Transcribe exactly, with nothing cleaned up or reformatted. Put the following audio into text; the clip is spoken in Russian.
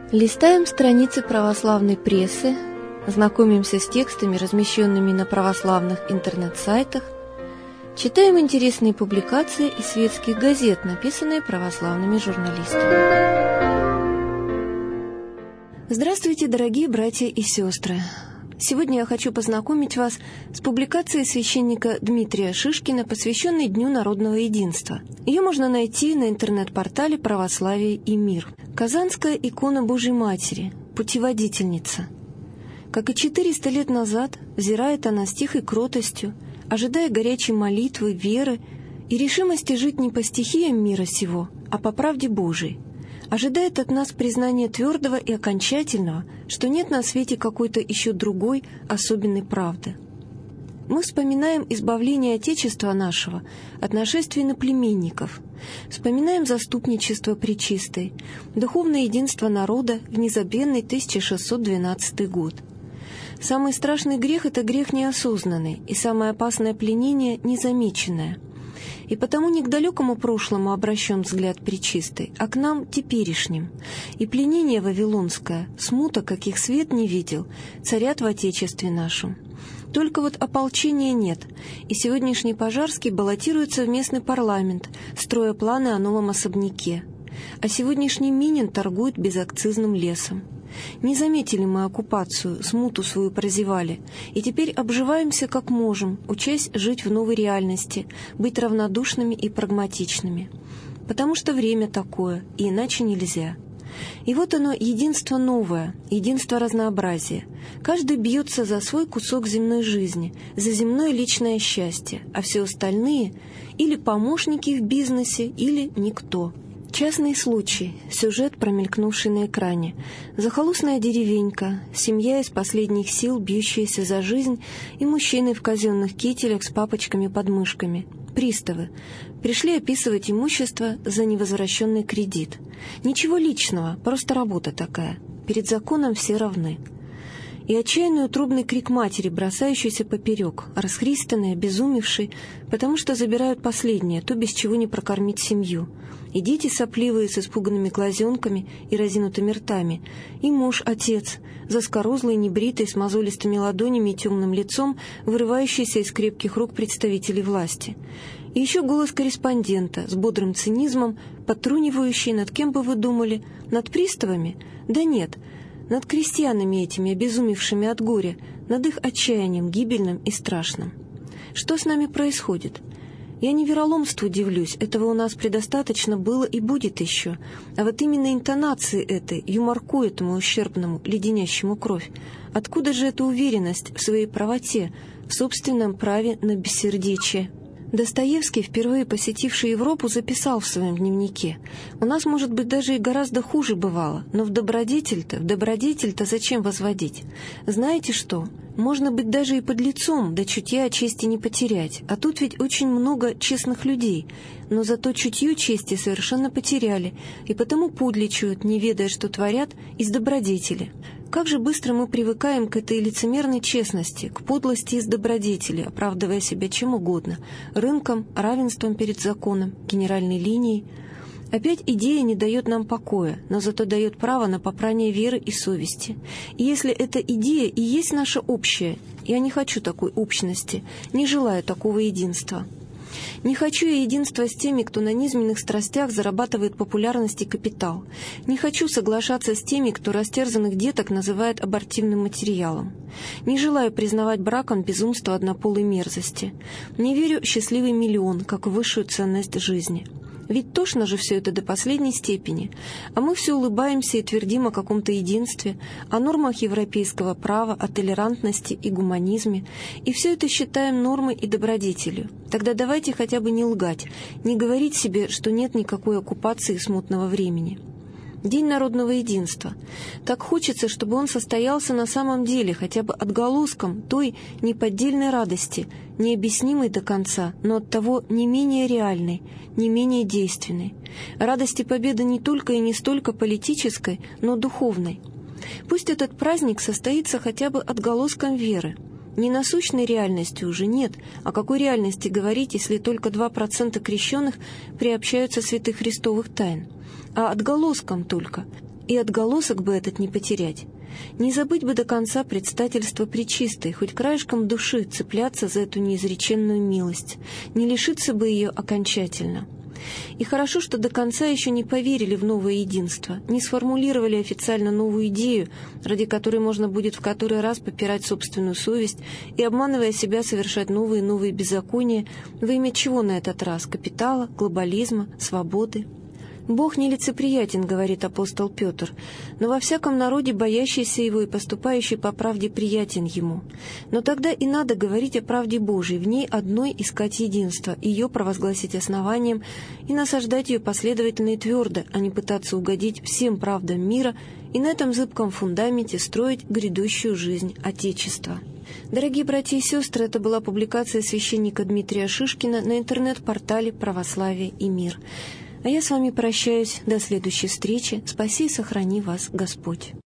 Листаем страницы православной прессы, знакомимся с текстами, размещенными на православных интернет-сайтах, читаем интересные публикации из светских газет, написанные православными журналистами. Здравствуйте, дорогие братья и сестры! Сегодня я хочу познакомить вас с публикацией священника Дмитрия Шишкина, посвященной Дню народного единства. Ее можно найти на интернет-портале «Православие и мир». Казанская икона Божьей Матери, путеводительница. Как и четыреста лет назад, взирает она с тихой кротостью, ожидая горячей молитвы, веры и решимости жить не по стихиям мира сего, а по правде Божией. Ожидает от нас признания твердого и окончательного, что нет на свете какой-то еще другой особенной правды. Мы вспоминаем избавление Отечества нашего от нашествия иноплеменников, вспоминаем заступничество Пречистой, духовное единство народа в незабвенный тысяча шестьсот двенадцатый год. Самый страшный грех — это грех неосознанный, и самое опасное пленение — незамеченное. И потому не к далекому прошлому обращен взгляд Пречистой, а к нам теперешним. И пленение вавилонское, смута, каких свет не видел, царят в Отечестве нашем. Только вот ополчения нет, и сегодняшний Пожарский баллотируется в местный парламент, строя планы о новом особняке. А сегодняшний Минин торгует безакцизным лесом. Не заметили мы оккупацию, смуту свою прозевали, и теперь обживаемся как можем, учась жить в новой реальности, быть равнодушными и прагматичными. Потому что время такое, и иначе нельзя. И вот оно, единство новое, единство разнообразия. Каждый бьется за свой кусок земной жизни, за земное личное счастье, а все остальные или помощники в бизнесе, или никто. Частный случай, сюжет, промелькнувший на экране. Захолустная деревенька, семья из последних сил, бьющаяся за жизнь, и мужчины в казенных кителях с папочками под мышками. Приставы. Пришли описывать имущество за невозвращенный кредит. Ничего личного, просто работа такая. Перед законом все равны. И отчаянный утробный крик матери, бросающийся поперек, расхристанный, обезумевший, потому что забирают последнее, то, без чего не прокормить семью. И дети сопливые с испуганными глазенками и разинутыми ртами, и муж, отец, заскорузлый, небритый, с мозолистыми ладонями и темным лицом, вырывающийся из крепких рук представителей власти. И еще голос корреспондента с бодрым цинизмом, подтрунивающий, над кем бы вы думали, над приставами? Да нет, над крестьянами этими, обезумевшими от горя, над их отчаянием гибельным и страшным. Что с нами происходит? Я не вероломству удивлюсь, этого у нас предостаточно было и будет еще, а вот именно интонации этой, юморку этому ущербному, леденящему кровь. Откуда же эта уверенность в своей правоте, в собственном праве на бессердечие? Достоевский, впервые посетивший Европу, записал в своем дневнике: «У нас, может быть, даже и гораздо хуже бывало, но в добродетель-то, в добродетель-то зачем возводить? Знаете что? Можно быть даже и подлецом, да чутья чести не потерять, а тут ведь очень много честных людей, но зато чутье чести совершенно потеряли, и потому подлечуют, не ведая, что творят, из добродетели». Как же быстро мы привыкаем к этой лицемерной честности, к подлости из добродетели, оправдывая себя чем угодно – рынком, равенством перед законом, генеральной линией. Опять идея не дает нам покоя, но зато дает право на попрание веры и совести. И если эта идея и есть наша общая, я не хочу такой общности, не желаю такого единства. Не хочу я единства с теми, кто на низменных страстях зарабатывает популярность и капитал. Не хочу соглашаться с теми, кто растерзанных деток называет абортивным материалом. Не желаю признавать браком безумство однополой мерзости. Не верю в счастливый миллион, как в высшую ценность жизни. Ведь тошно же все это до последней степени, а мы все улыбаемся и твердим о каком-то единстве, о нормах европейского права, о толерантности и гуманизме, и все это считаем нормой и добродетелью. Тогда давайте хотя бы не лгать, не говорить себе, что нет никакой оккупации смутного времени. День народного единства. Так хочется, чтобы он состоялся на самом деле, хотя бы отголоском той неподдельной радости, необъяснимой до конца, но оттого не менее реальной, не менее действенной. Радости победы не только и не столько политической, но духовной. Пусть этот праздник состоится хотя бы отголоском веры. Не насущной реальности уже нет. О какой реальности говорить, если только два процента крещенных приобщаются святых христовых тайн? А отголоском только. и отголосок бы этот не потерять. Не забыть бы до конца предстательство Пречистой, хоть краешком души цепляться за эту неизреченную милость, не лишиться бы ее окончательно. И хорошо, что до конца еще не поверили в новое единство, не сформулировали официально новую идею, ради которой можно будет в который раз попирать собственную совесть и, обманывая себя, совершать новые и новые беззакония, во имя чего на этот раз? Капитала, глобализма, свободы? «Бог нелицеприятен, — говорит апостол Петр, — но во всяком народе боящийся его и поступающий по правде приятен ему. Но тогда и надо говорить о правде Божией, в ней одной искать единство, ее провозгласить основанием и насаждать ее последовательно и твердо, а не пытаться угодить всем правдам мира и на этом зыбком фундаменте строить грядущую жизнь Отечества». Дорогие братья и сестры, это была публикация священника Дмитрия Шишкина на интернет-портале «Православие и мир». А я с вами прощаюсь до следующей встречи. Спаси и сохрани вас Господь.